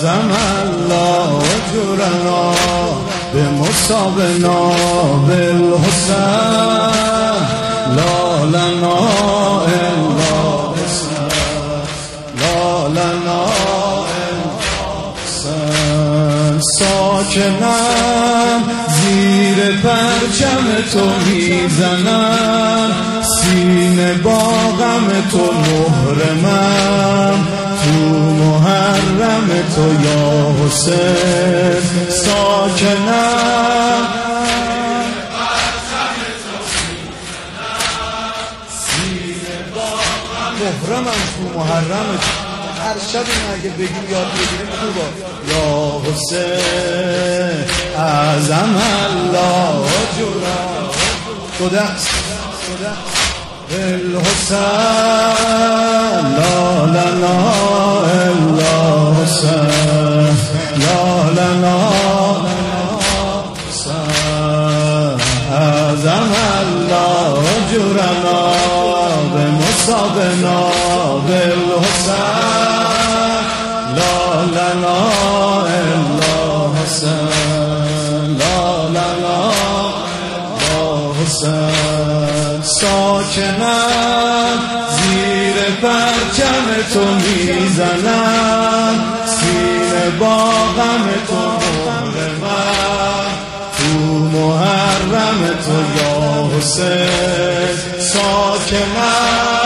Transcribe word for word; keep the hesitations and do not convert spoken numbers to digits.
عظم الله اجرنا بمصابنا بالحسن لا لنا الا حسن لا لنا الا حسن. ساکنم زیر پرچم تو میزنم سینه با غم تو محرمم تو محرم تو یا حسین. ساکنم محرمم تو محرم هر شب این اگه بگیم یاد بگیریم خوبا یا حسین عظم الله جورا دو دست الحسین لا لنا الا حسین لا لنا حسین عظم الله جورنا بمصابنا بالحسن لا لنا الا حسن لا لنا الا حسن. ساکنم زیر پرچم تو میزنم سینه با غم تو محرمم تو محرم تو یا حسین. ساکنم